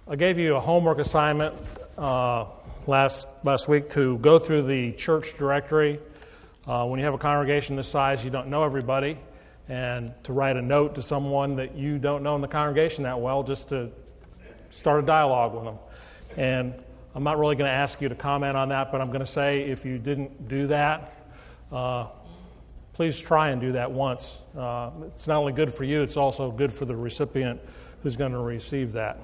I gave you a homework assignment last week to go through the church directory. When you have a congregation this size, you don't know everybody, and to write a note to someone that you don't know in the congregation that well, just to start a dialogue with them. And I'm not really going to ask you to comment on that, but I'm going to say if you didn't do that, please try and do that once. It's not only good for you, it's also good for the recipient who's going to receive that.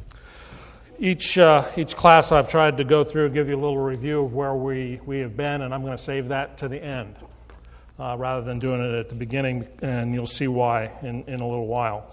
Each class I've tried to go through, give you a little review of where we have been, and I'm going to save that to the end rather than doing it at the beginning, and you'll see why in a little while.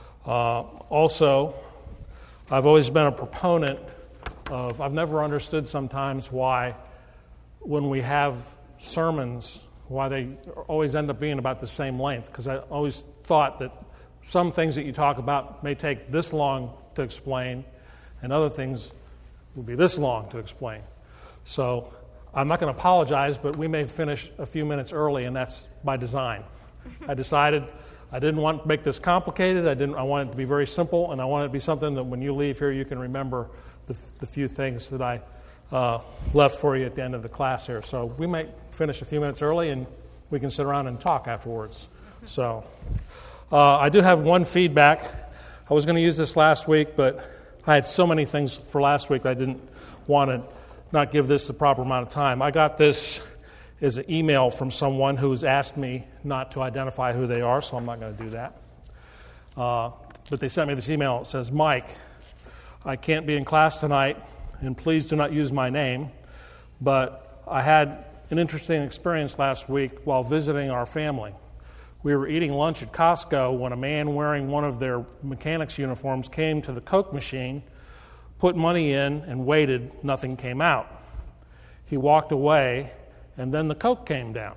Also, I've always been a proponent of, I've never understood sometimes why when we have sermons, why they always end up being about the same length, because I always thought that some things that you talk about may take this long to explain, and other things will be this long to explain. So I'm not going to apologize, but we may finish a few minutes early, and that's by design. I decided I didn't want to make this complicated. I wanted it to be very simple, and I wanted it to be something that when you leave here, you can remember the few things that I left for you at the end of the class here. So we might finish a few minutes early, and we can sit around and talk afterwards. So I do have one feedback. I was going to use this last week, but I had so many things for last week I didn't want to not give this the proper amount of time. I got this as an email from someone who has asked me not to identify who they are, so I'm not going to do that. But they sent me this email. It says, "Mike, I can't be in class tonight, and please do not use my name, but I had an interesting experience last week while visiting our family. We were eating lunch at Costco when a man wearing one of their mechanics' uniforms came to the Coke machine, put money in, and waited. Nothing came out. He walked away, and then the Coke came down.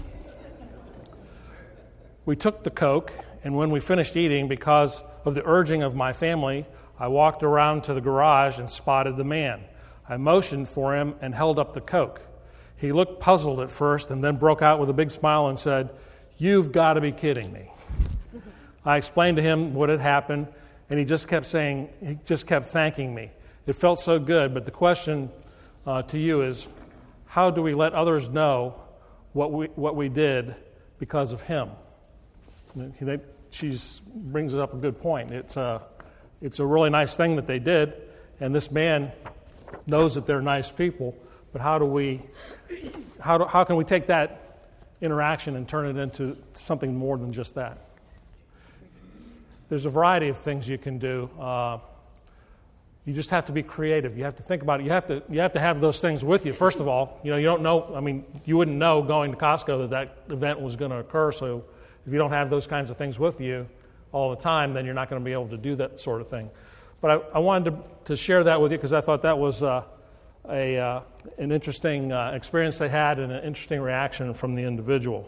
We took the Coke, and when we finished eating, because of the urging of my family, I walked around to the garage and spotted the man. I motioned for him and held up the Coke. He looked puzzled at first and then broke out with a big smile and said, 'You've got to be kidding me.' I explained to him what had happened, and he just kept thanking me. It felt so good, but the question to you is, how do we let others know what we did because of him?" She brings up a good point. It's a really nice thing that they did, and this man knows that they're nice people, but how can we take that interaction and turn it into something more than just that? There's a variety of things you can do. You just have to be creative. You have to think about it. You have to have those things with you. First of all, you don't know. I mean, you wouldn't know going to Costco that event was going to occur. So if you don't have those kinds of things with you all the time, then you're not going to be able to do that sort of thing. But I wanted to share that with you because I thought that was an interesting experience they had and an interesting reaction from the individual.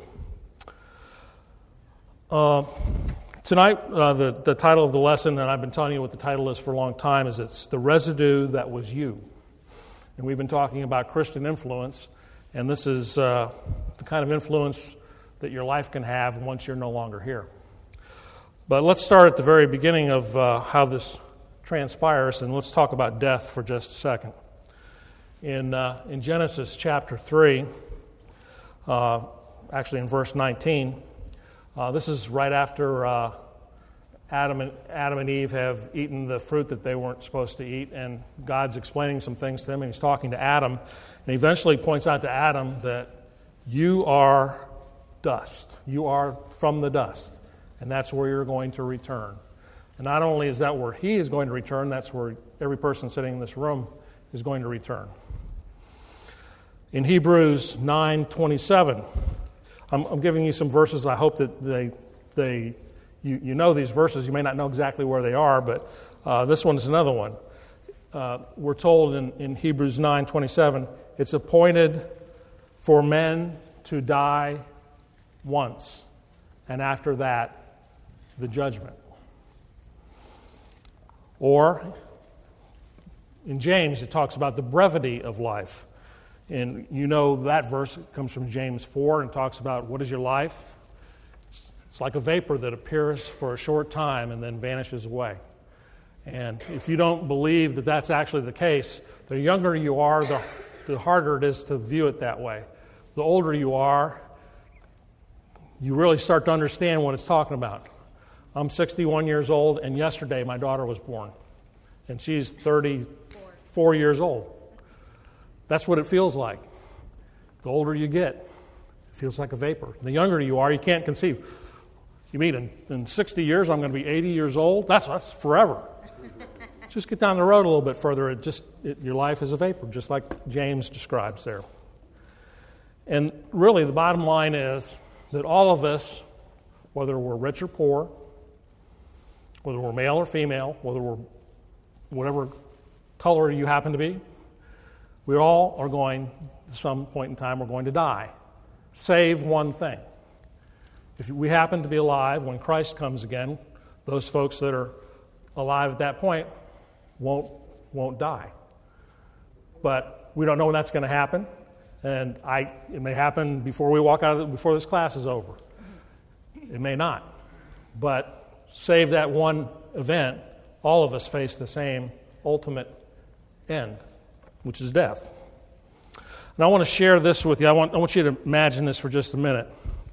Tonight, the title of the lesson, and I've been telling you what the title is for a long time, is it's The Residue That Was You. And we've been talking about Christian influence, and this is the kind of influence that your life can have once you're no longer here. But let's start at the very beginning of how this transpires, and let's talk about death for just a second. In Genesis chapter 3, actually in verse 19, this is right after Adam and Eve have eaten the fruit that they weren't supposed to eat, and God's explaining some things to them, and he's talking to Adam, and he eventually points out to Adam that you are dust. You are from the dust, and that's where you're going to return. And not only is that where he is going to return, that's where every person sitting in this room is going to return. In Hebrews 9:27, I'm giving you some verses. I hope that you know these verses. You may not know exactly where they are, but this one's another one. We're told in Hebrews 9:27, it's appointed for men to die once, and after that, the judgment. Or in James, it talks about the brevity of life. And you know that verse comes from James 4 and talks about what is your life? It's like a vapor that appears for a short time and then vanishes away. And if you don't believe that that's actually the case, the younger you are, the harder it is to view it that way. The older you are, you really start to understand what it's talking about. I'm 61 years old, and yesterday my daughter was born. And she's 34 years old. That's what it feels like. The older you get, it feels like a vapor. The younger you are, you can't conceive. You mean in 60 years I'm going to be 80 years old? That's forever. Just get down the road a little bit further. Your life is a vapor, just like James describes there. And really, the bottom line is that all of us, whether we're rich or poor, whether we're male or female, whether we're whatever color you happen to be, we all are going, at some point in time, we're going to die. Save one thing. If we happen to be alive when Christ comes again, those folks that are alive at that point won't die. But we don't know when that's going to happen, and it may happen before we walk out before this class is over. It may not. But save that one event, all of us face the same ultimate end, which is death. And I want to share this with you. I want you to imagine this for just a minute.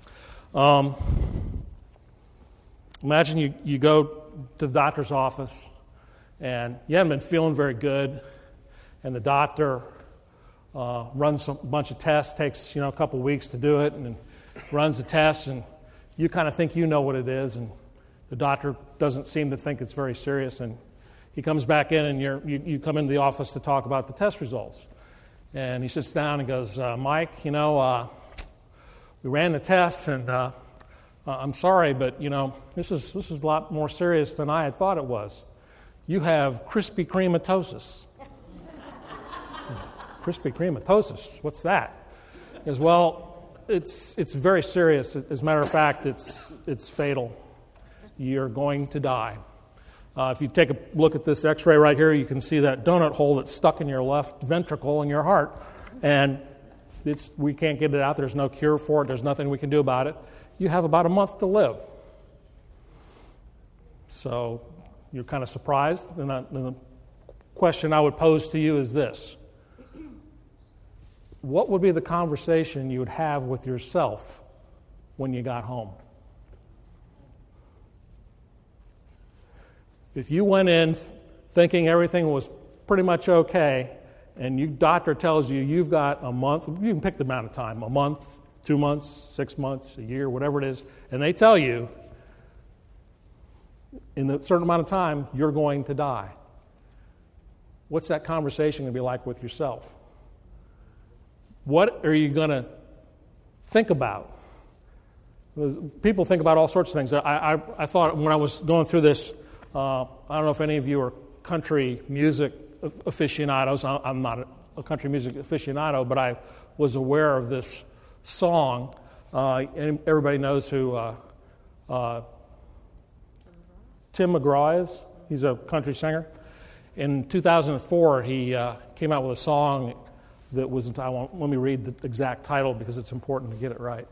Imagine you go to the doctor's office, and you haven't been feeling very good, and the doctor runs a bunch of tests, takes a couple weeks to do it, and runs the tests, and you kind of think you know what it is, and the doctor doesn't seem to think it's very serious, and he comes back in, and you come into the office to talk about the test results. And he sits down and goes, Mike, we ran the tests, and I'm sorry, but, this is a lot more serious than I had thought it was. You have Krispy Krematosis. Krispy Krematosis, what's that? He goes, well, it's very serious. As a matter of fact, it's fatal. You're going to die. If you take a look at this x-ray right here, you can see that donut hole that's stuck in your left ventricle in your heart, and we can't get it out. There's no cure for it. There's nothing we can do about it. You have about a month to live. So you're kind of surprised. And the question I would pose to you is this. What would be the conversation you would have with yourself when you got home? If you went in thinking everything was pretty much okay, and your doctor tells you you've got a month, you can pick the amount of time, a month, 2 months, 6 months, a year, whatever it is, and they tell you in a certain amount of time you're going to die. What's that conversation going to be like with yourself? What are you going to think about? People think about all sorts of things. I thought when I was going through this, I don't know if any of you are country music aficionados. I'm not a country music aficionado, but I was aware of this song. And everybody knows who Tim McGraw is. He's a country singer. In 2004, he came out with a song that was entitled, let me read the exact title because it's important to get it right.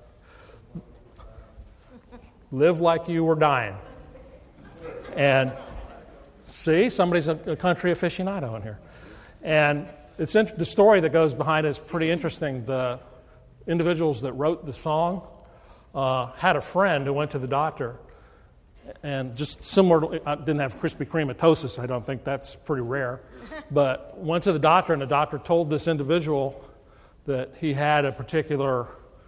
Live Like You Were Dying. And see, somebody's a country aficionado in here. And the story that goes behind it is pretty interesting. The individuals that wrote the song had a friend who went to the doctor, and just similar, I didn't have Krispy Krematosis, I don't think that's pretty rare, but went to the doctor, and the doctor told this individual that he had a particular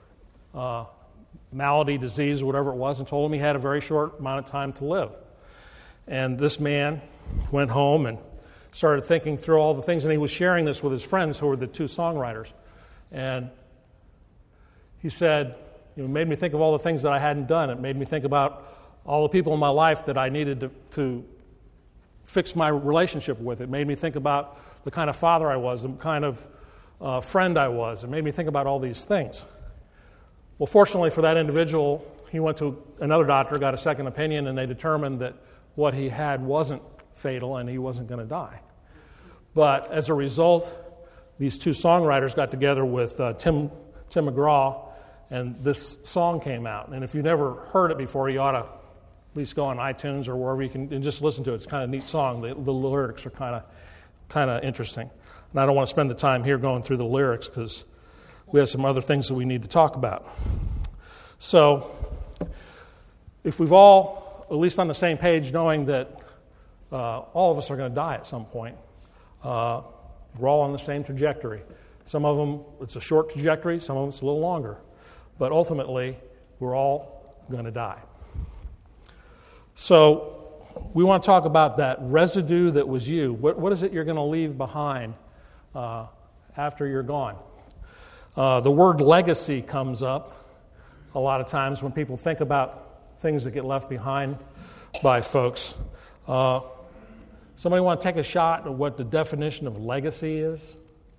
malady, disease, whatever it was, and told him he had a very short amount of time to live. And this man went home and started thinking through all the things, and he was sharing this with his friends who were the two songwriters. And he said, it made me think of all the things that I hadn't done. It made me think about all the people in my life that I needed to fix my relationship with. It made me think about the kind of father I was, the kind of friend I was. It made me think about all these things. Well, fortunately for that individual, he went to another doctor, got a second opinion, and they determined that what he had wasn't fatal and he wasn't going to die. But as a result, these two songwriters got together with Tim McGraw, and this song came out. And if you've never heard it before, you ought to at least go on iTunes or wherever you can and just listen to it. It's kind of a neat song. The lyrics are kind of interesting. And I don't want to spend the time here going through the lyrics because we have some other things that we need to talk about. So if we've all, at least on the same page, knowing that all of us are going to die at some point, we're all on the same trajectory. Some of them, it's a short trajectory. Some of it's a little longer. But ultimately, we're all going to die. So we want to talk about that residue that was you. What is it you're going to leave behind after you're gone? The word legacy comes up a lot of times when people think about things that get left behind by folks. Somebody want to take a shot at what the definition of legacy is?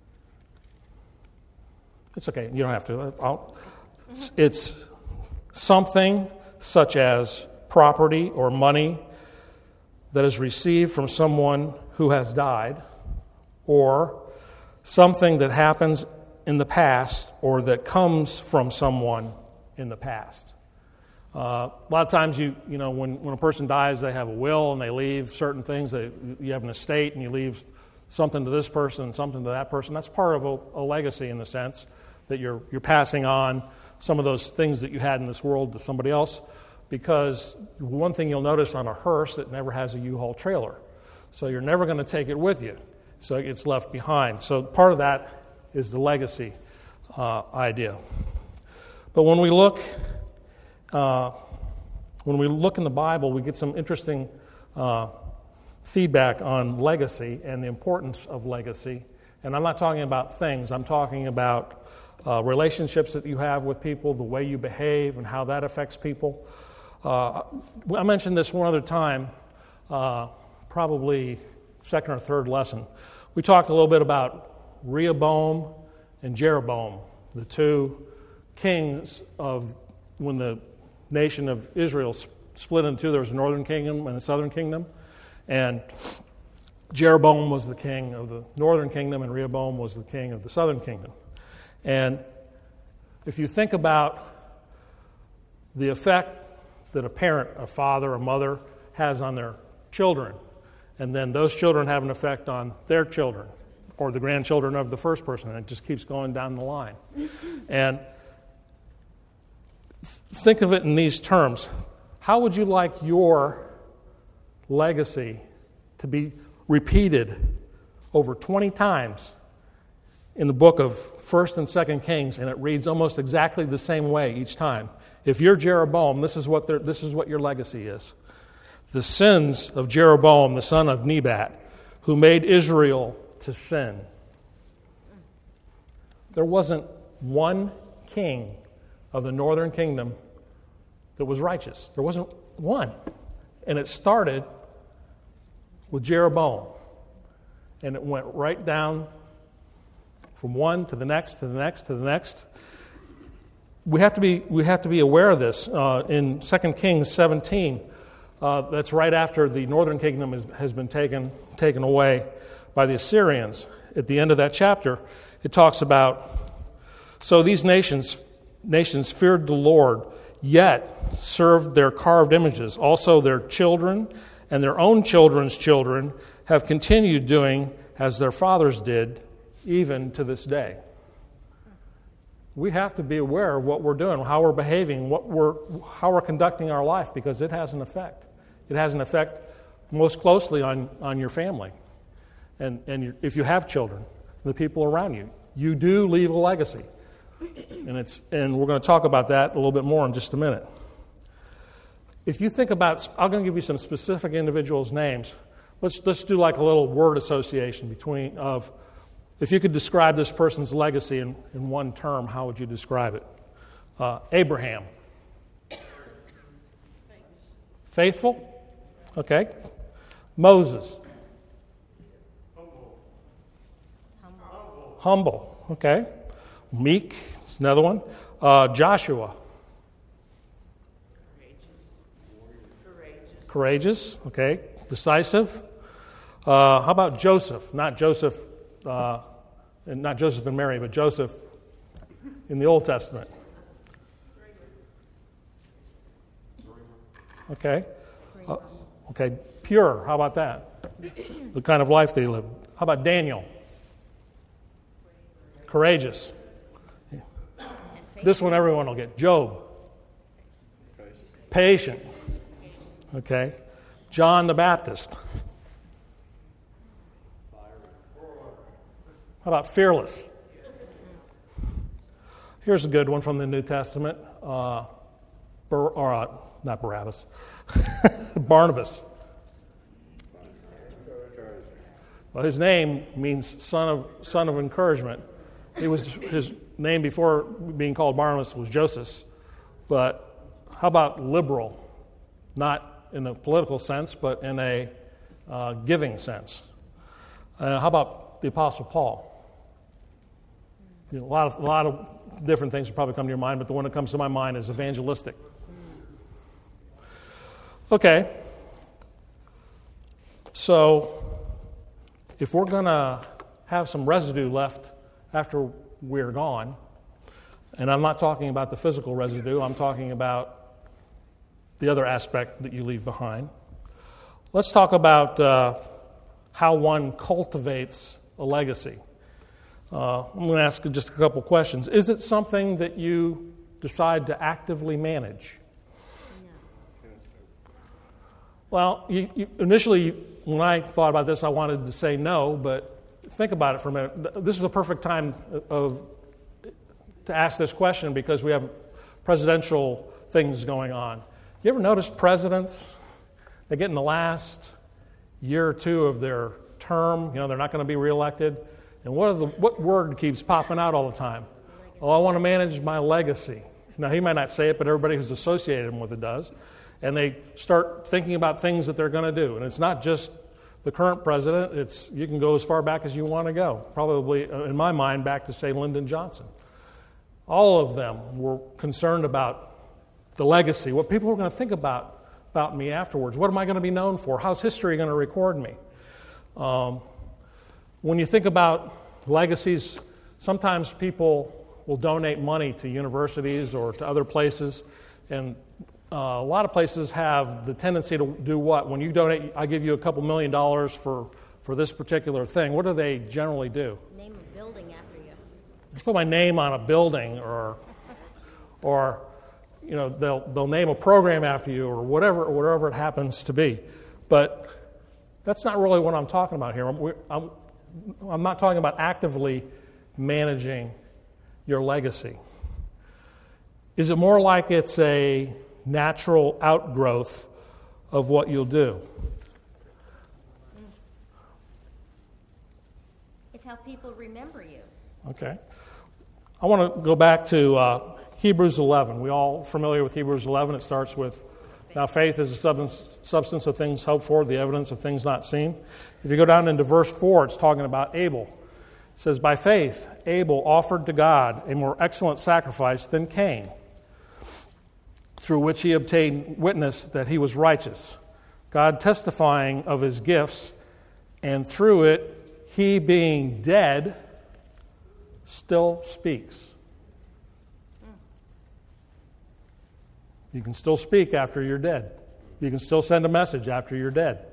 It's okay. You don't have to. It's something such as property or money that is received from someone who has died, or something that happens in the past or that comes from someone in the past. A lot of times, you know, when a person dies, they have a will and they leave certain things. You have an estate and you leave something to this person and something to that person. That's part of a legacy in the sense that you're passing on some of those things that you had in this world to somebody else. Because one thing you'll notice on a hearse, it never has a U-Haul trailer. So you're never going to take it with you. So it gets left behind. So part of that is the legacy idea. But when we look in the Bible, we get some interesting feedback on legacy and the importance of legacy. And I'm not talking about things. I'm talking about relationships that you have with people, the way you behave, and how that affects people. I mentioned this one other time, probably second or third lesson. We talked a little bit about Rehoboam and Jeroboam, the two kings of when the nation of Israel split into two. There was a northern kingdom and a southern kingdom. And Jeroboam was the king of the northern kingdom and Rehoboam was the king of the southern kingdom. And if you think about the effect that a parent, a father, a mother has on their children, and then those children have an effect on their children or the grandchildren of the first person, and it just keeps going down the line. And think of it in these terms. How would you like your legacy to be repeated over 20 times in the book of 1st and 2nd Kings, and it reads almost exactly the same way each time? If you're Jeroboam, this is what your legacy is. The sins of Jeroboam, the son of Nebat, who made Israel to sin. There wasn't one king of the northern kingdom that was righteous. There wasn't one. And it started with Jeroboam. And it went right down from one to the next, to the next, to the next. We have to be aware of this. In 2 Kings 17, that's right after the northern kingdom has been taken away by the Assyrians. At the end of that chapter, it talks about, so these nations feared the Lord, yet served their carved images. Also their children and their own children's children have continued doing as their fathers did, even to this day. We have to be aware of what we're doing, how we're behaving, how we're conducting our life, because it has an effect. It has an effect most closely on your family, and if you have children, the people around you. You do leave a legacy, and we're going to talk about that a little bit more in just a minute. If you think about, I'm going to give you some specific individuals' names. Let's do like a little word association between of. If you could describe this person's legacy in one term, how would you describe it? Abraham. Faithful? Okay. Moses. Humble. Okay. Meek is another one. Joshua. Courageous. Okay. Decisive. How about Joseph? Not Joseph and Mary, but Joseph in the Old Testament. Okay. Okay, pure. How about that? The kind of life they lived. How about Daniel? Courageous. This one everyone will get. Job. Patient. Okay. John the Baptist. How about fearless? Here's a good one from the New Testament. Not Barabbas. Barnabas. Well, his name means son of encouragement. His name before being called Barnabas was Joseph. But how about liberal? Not in a political sense, but in a giving sense. How about the Apostle Paul? A lot of different things will probably come to your mind, but the one that comes to my mind is evangelistic. Okay. So, if we're going to have some residue left after we're gone, and I'm not talking about the physical residue, I'm talking about the other aspect that you leave behind. Let's talk about how one cultivates a legacy. I'm going to ask just a couple questions. Is it something that you decide to actively manage? No. Well, initially, when I thought about this, I wanted to say no, but think about it for a minute. This is a perfect time to ask this question because we have presidential things going on. You ever notice presidents, they get in the last year or two of their term, they're not going to be reelected, and what word keeps popping out all the time? Oh, I want to manage my legacy. Now, he might not say it, but everybody who's associated with it does. And they start thinking about things that they're going to do. And it's not just the current president. You can go as far back as you want to go. Probably, in my mind, back to, say, Lyndon Johnson. All of them were concerned about the legacy, what people are going to think about me afterwards. What am I going to be known for? How's history going to record me? When you think about legacies, sometimes people will donate money to universities or to other places, and a lot of places have the tendency to do what? When you donate, I give you a couple $1 million for this particular thing. What do they generally do? Name a building after you. Put my name on a building, or they'll name a program after you, or whatever it happens to be. But that's not really what I'm talking about here. I'm not talking about actively managing your legacy. Is it more like it's a natural outgrowth of what you'll do? It's how people remember you. Okay. I want to go back to Hebrews 11. We all familiar with Hebrews 11? It starts with, now faith is the substance of things hoped for, the evidence of things not seen. If you go down into verse 4, it's talking about Abel. It says, by faith, Abel offered to God a more excellent sacrifice than Cain, through which he obtained witness that he was righteous, God testifying of his gifts, and through it, he being dead, still speaks. You can still speak after you're dead. You can still send a message after you're dead.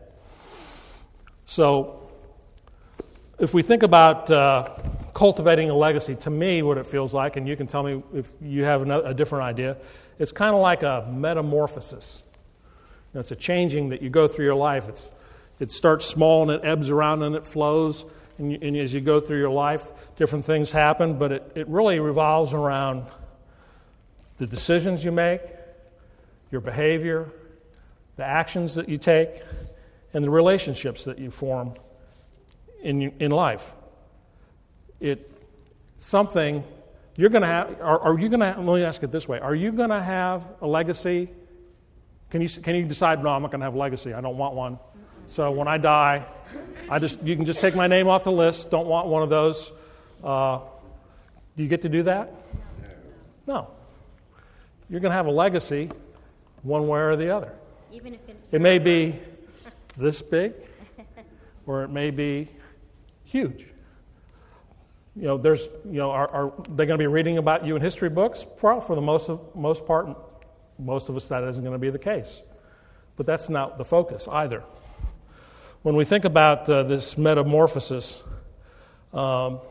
So, if we think about cultivating a legacy, to me, what it feels like, and you can tell me if you have a different idea, it's kind of like a metamorphosis. It's a changing that you go through your life. It starts small and it ebbs around and it flows. And as you go through your life, different things happen, but it really revolves around the decisions you make, your behavior, the actions that you take, and the relationships that you form in life. It's something you're going to have. Are you going to? Let me ask it this way: are you going to have a legacy? Can you decide? No, I'm not going to have a legacy. I don't want one. So when I die, you can just take my name off the list. Don't want one of those. Do you get to do that? No. You're going to have a legacy, one way or the other. Even if it may be this big, or it may be huge. Are they going to be reading about you in history books? For the most part, most of us, that isn't going to be the case. but that's not the focus either. When we think about this metamorphosis, it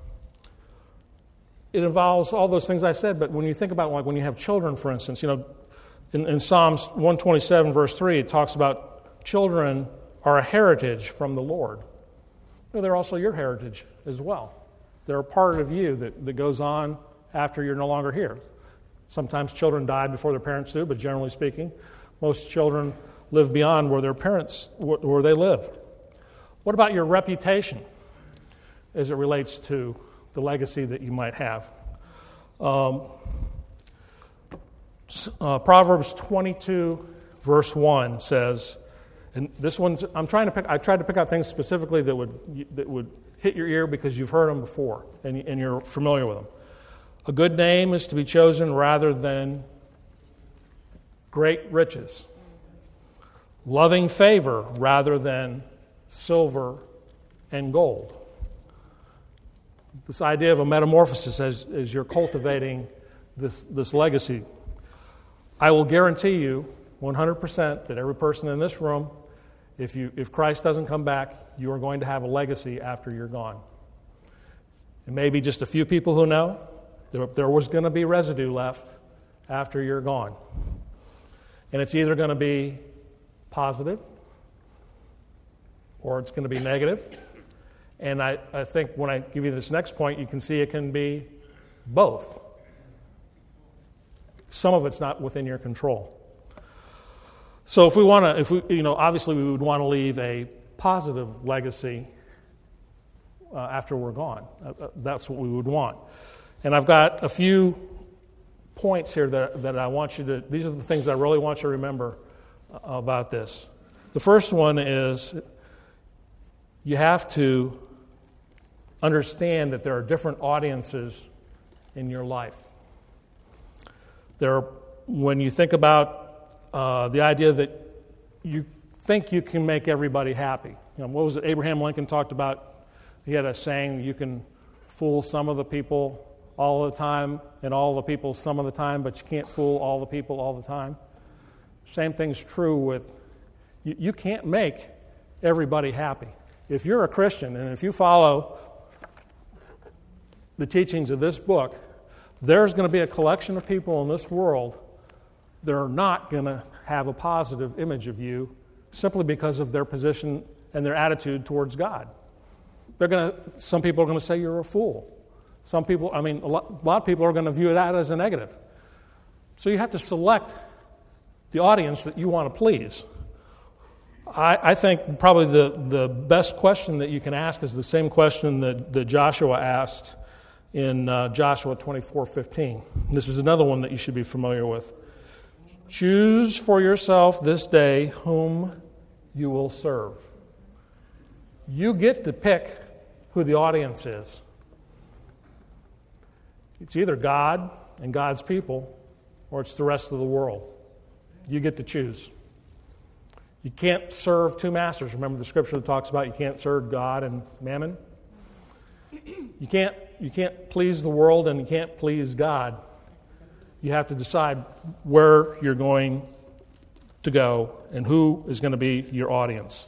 involves all those things I said, but when you think about, like, when you have children, for instance, in Psalms 127, verse 3, it talks about children are a heritage from the Lord. They're also your heritage as well. They're a part of you that goes on after you're no longer here. Sometimes children die before their parents do, but generally speaking, most children live beyond where their parents, where they live. What about your reputation as it relates to the legacy that you might have? Proverbs 22, verse 1 says, and this one's, I tried to pick out things specifically that would hit your ear because you've heard them before and you're familiar with them. A good name is to be chosen rather than great riches. Loving favor rather than silver and gold. This idea of a metamorphosis as you're cultivating this legacy. I will guarantee you 100% that every person in this room, if Christ doesn't come back, you are going to have a legacy after you're gone. It may be just a few people who know. There was going to be residue left after you're gone. And it's either going to be positive or it's going to be negative. And I think when I give you this next point, you can see it can be both. Some of it's not within your control. So obviously we would want to leave a positive legacy after we're gone. That's what we would want. And I've got a few points here that I want you to, these are the things that I really want you to remember about this. The first one is you have to understand that there are different audiences in your life. When you think about the idea that you think you can make everybody happy. What was it Abraham Lincoln talked about? He had a saying, you can fool some of the people all the time and all the people some of the time, but you can't fool all the people all the time. Same thing's true with, you can't make everybody happy. If you're a Christian and if you follow the teachings of this book, there's going to be a collection of people in this world that are not going to have a positive image of you simply because of their position and their attitude towards God. Some people are going to say you're a fool. Some people, a lot of people are going to view that as a negative. So you have to select the audience that you want to please. I think probably the best question that you can ask is the same question that Joshua asked in Joshua 24:15. This is another one that you should be familiar with. Choose for yourself this day whom you will serve. You get to pick who the audience is. It's either God and God's people, or it's the rest of the world. You get to choose. You can't serve two masters. Remember the scripture that talks about you can't serve God and mammon? You can't please the world and you can't please God. You have to decide where you're going to go and who is going to be your audience.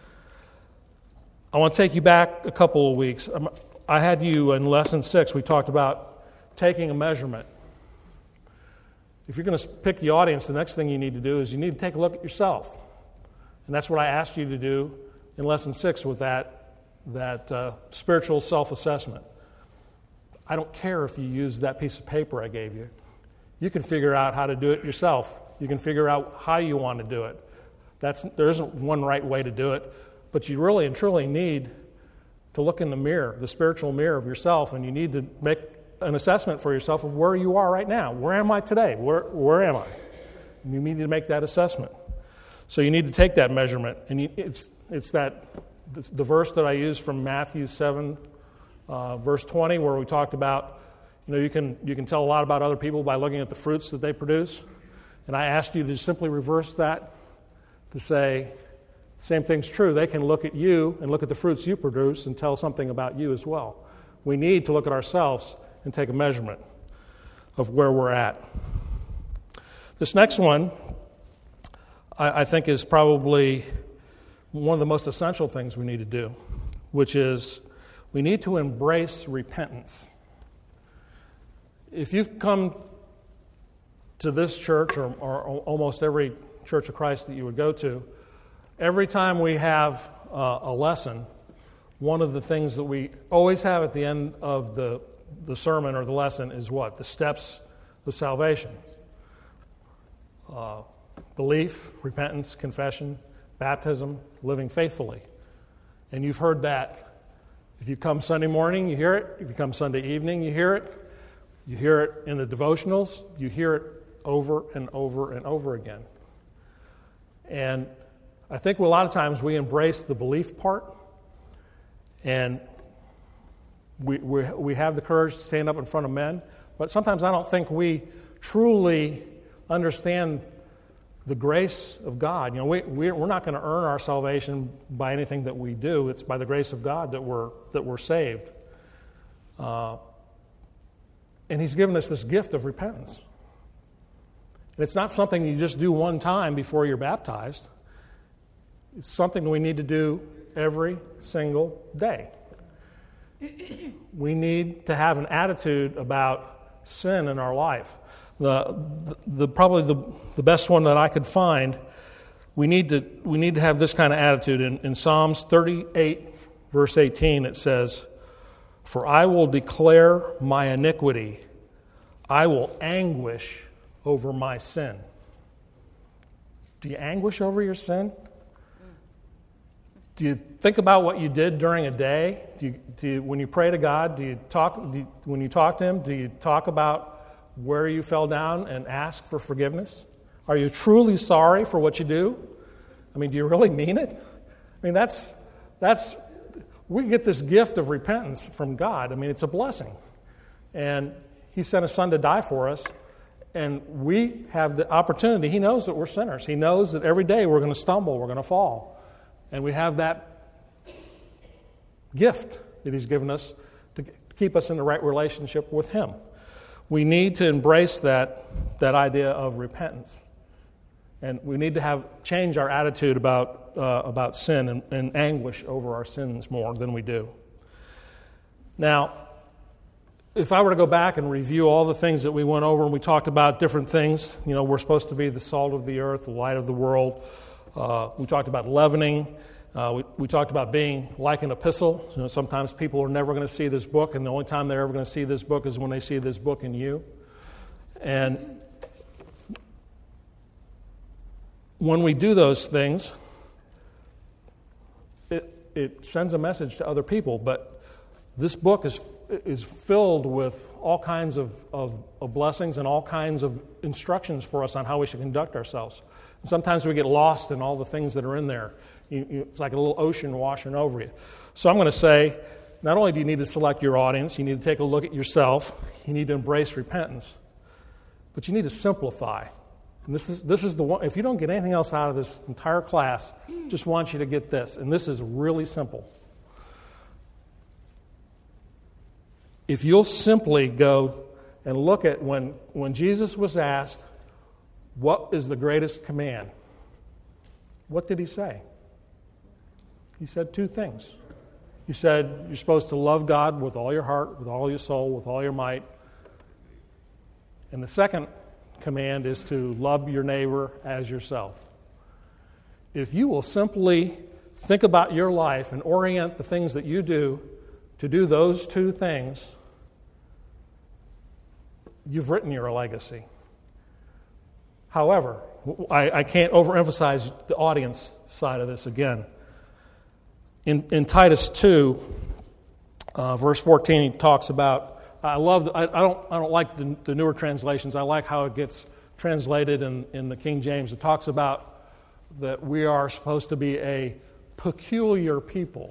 I want to take you back a couple of weeks. I had you in lesson 6, we talked about taking a measurement. If you're going to pick the audience, the next thing you need to do is you need to take a look at yourself. And that's what I asked you to do in lesson 6 with that spiritual self-assessment. I don't care if you use that piece of paper I gave you. You can figure out how to do it yourself. You can figure out how you want to do it. There isn't one right way to do it, but you really and truly need to look in the mirror, the spiritual mirror of yourself, and you need to make an assessment for yourself of where you are right now. Where am I today? Where am I? And you need to make that assessment. So you need to take that measurement, and it's the verse that I used from Matthew 7, verse 20, where we talked about, you can tell a lot about other people by looking at the fruits that they produce. And I asked you to simply reverse that to say, same thing's true. They can look at you and look at the fruits you produce and tell something about you as well. We need to look at ourselves and take a measurement of where we're at. This next one, I think is probably one of the most essential things we need to do, which is we need to embrace repentance. If you've come to this church or almost every Church of Christ that you would go to, every time we have a lesson, one of the things that we always have at the end of the sermon or the lesson is what? The steps of salvation. Belief, repentance, confession, baptism, living faithfully. And you've heard that. If you come Sunday morning, you hear it. If you come Sunday evening, you hear it. You hear it in the devotionals. You hear it over and over and over again. And I think a lot of times we embrace the belief part, and we have the courage to stand up in front of men, but sometimes I don't think we truly understand the grace of God. You know, we're not going to earn our salvation by anything that we do. It's by the grace of God that we're saved. And He's given us this gift of repentance. And it's not something you just do one time before you're baptized. It's something we need to do every single day. We need to have an attitude about sin in our life. Probably the best one that I could find, we need to have this kind of attitude. In Psalms 38, verse 18, it says, "For I will declare my iniquity, I will anguish over my sin." Do you anguish over your sin? Do you think about what you did during a day? When you pray to God, when you talk to Him, do you talk about where you fell down and ask for forgiveness? Are you truly sorry for what you do? I mean, do you really mean it? I mean, we get this gift of repentance from God. I mean, it's a blessing. And He sent His Son to die for us, and we have the opportunity. He knows that we're sinners. He knows that every day we're going to stumble, we're going to fall. And we have that gift that He's given us to keep us in the right relationship with Him. We need to embrace that idea of repentance. And we need to change our attitude about sin and anguish over our sins more than we do. Now, if I were to go back and review all the things that we went over, and we talked about different things, you know, we're supposed to be the salt of the earth, the light of the world. We talked about leavening. We talked about being like an epistle. You know, sometimes people are never going to see this book, and the only time they're ever going to see this book is when they see this book in you. And when we do those things, it sends a message to other people. But this book is filled with all kinds of blessings and all kinds of instructions for us on how we should conduct ourselves. And sometimes we get lost in all the things that are in there. It's like a little ocean washing over you. So I'm going to say, not only do you need to select your audience, you need to take a look at yourself, you need to embrace repentance, but you need to simplify. And this is the one. If you don't get anything else out of this entire class, just want you to get this. And this is really simple. If you'll simply go and look at when Jesus was asked, what is the greatest command? What did He say? He said two things. He said, you're supposed to love God with all your heart, with all your soul, with all your might. And the second command is to love your neighbor as yourself. If you will simply think about your life and orient the things that you do to do those two things, you've written your legacy. However, I can't overemphasize the audience side of this again. In Titus 2, verse 14, he talks about. I don't like the newer translations. I like how it gets translated in the King James. It talks about that we are supposed to be a peculiar people.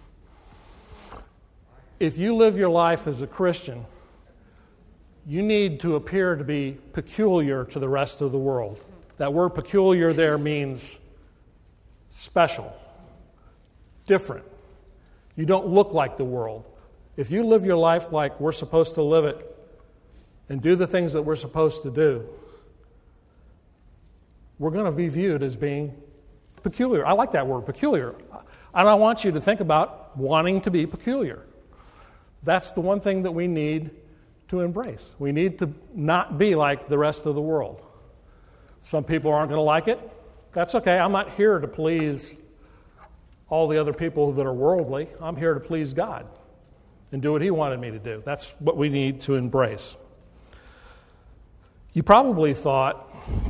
If you live your life as a Christian, you need to appear to be peculiar to the rest of the world. That word peculiar there means special, different. You don't look like the world. If you live your life like we're supposed to live it and do the things that we're supposed to do, we're going to be viewed as being peculiar. I like that word, peculiar. And I want you to think about wanting to be peculiar. That's the one thing that we need to embrace. We need to not be like the rest of the world. Some people aren't going to like it. That's okay. I'm not here to please all the other people that are worldly. I'm here to please God and do what He wanted me to do. That's what we need to embrace. You probably thought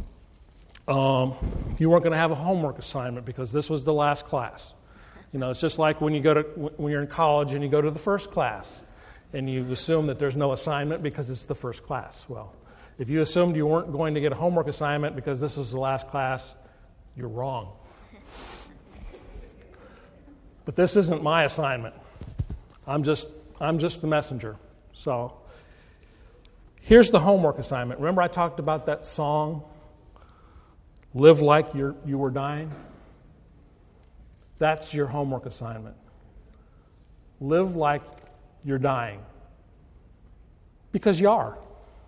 you weren't going to have a homework assignment because this was the last class. You know, it's just like when you're in college and you go to the first class and you assume that there's no assignment because it's the first class. Well, if you assumed you weren't going to get a homework assignment because this was the last class, you're wrong. But this isn't my assignment. I'm just the messenger. So here's the homework assignment. Remember I talked about that song, Live Like You Were Dying? That's your homework assignment. Live like you're dying. Because you are.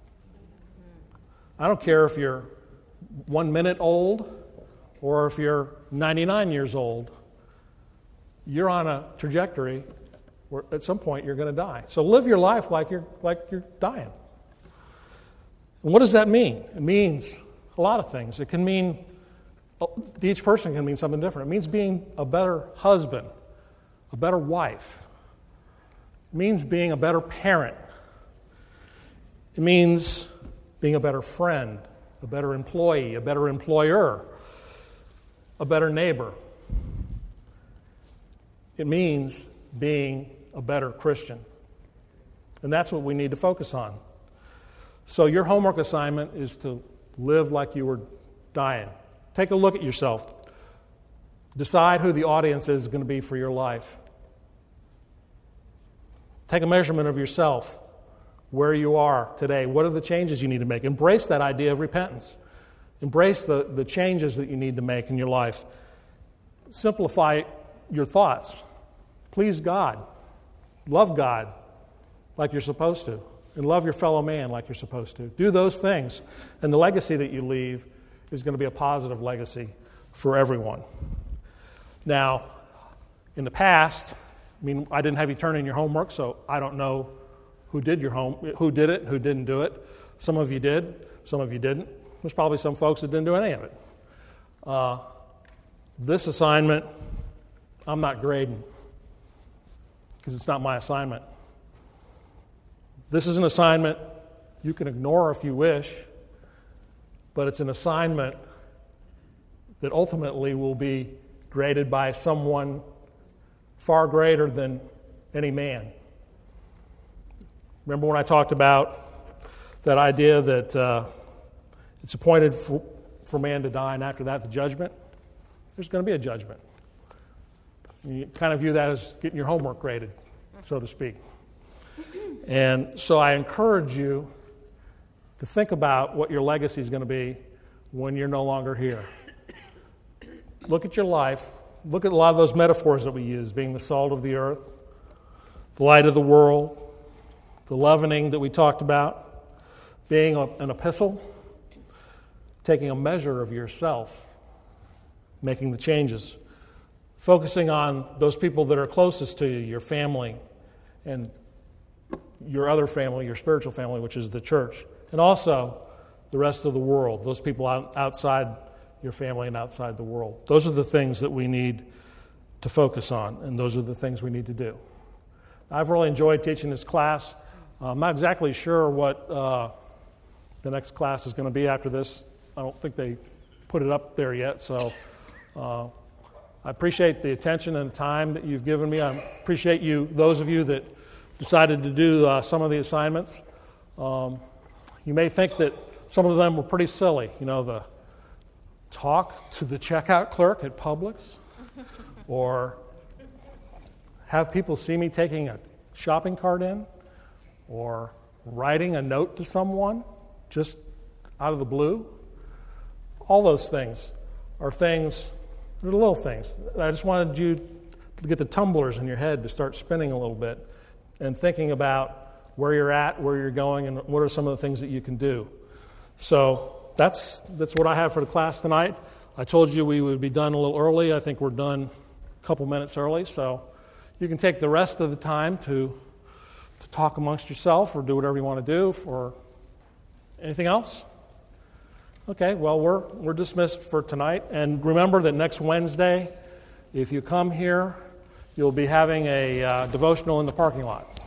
I don't care if you're 1 minute old or if you're 99 years old. You're on a trajectory where at some point you're going to die. So live your life like you're dying. And what does that mean? It means a lot of things. It can mean, each person can mean something different. It means being a better husband, a better wife. It means being a better parent. It means being a better friend, a better employee, a better employer, a better neighbor. It means being a better Christian. And that's what we need to focus on. So your homework assignment is to live like you were dying. Take a look at yourself. Decide who the audience is going to be for your life. Take a measurement of yourself, where you are today. What are the changes you need to make? Embrace that idea of repentance. Embrace the changes that you need to make in your life. Simplify your thoughts. Please God. Love God like you're supposed to. And love your fellow man like you're supposed to. Do those things. And the legacy that you leave is going to be a positive legacy for everyone. Now, in the past, I didn't have you turn in your homework, so I don't know who did it, who didn't do it. Some of you did, some of you didn't. There's probably some folks that didn't do any of it. This assignment, I'm not grading because it's not my assignment. This is an assignment you can ignore if you wish, but it's an assignment that ultimately will be graded by someone far greater than any man. Remember when I talked about that idea that it's appointed for man to die, and after that the judgment? There's going to be a judgment. You kind of view that as getting your homework graded, so to speak. And so I encourage you to think about what your legacy is going to be when you're no longer here. Look at your life. Look at a lot of those metaphors that we use, being the salt of the earth, the light of the world, the leavening that we talked about, being an epistle, taking a measure of yourself, making the changes, focusing on those people that are closest to you, your family, and your other family, your spiritual family, which is the church, and also the rest of the world, those people outside your family and outside the world. Those are the things that we need to focus on, and those are the things we need to do. I've really enjoyed teaching this class. I'm not exactly sure what the next class is going to be after this. I don't think they put it up there yet, so I appreciate the attention and time that you've given me. I appreciate those of you that decided to do some of the assignments. You may think that some of them were pretty silly. You know, the talk to the checkout clerk at Publix, or have people see me taking a shopping cart in, or writing a note to someone just out of the blue. All those things are things, they're little things. I just wanted you to get the tumblers in your head to start spinning a little bit and thinking about where you're at, where you're going, and what are some of the things that you can do. So that's what I have for the class tonight. I told you we would be done a little early. I think we're done a couple minutes early, so you can take the rest of the time to talk amongst yourself or do whatever you want to do. For anything else? Okay, well, we're dismissed for tonight. And remember that next Wednesday, if you come here, you'll be having a devotional in the parking lot.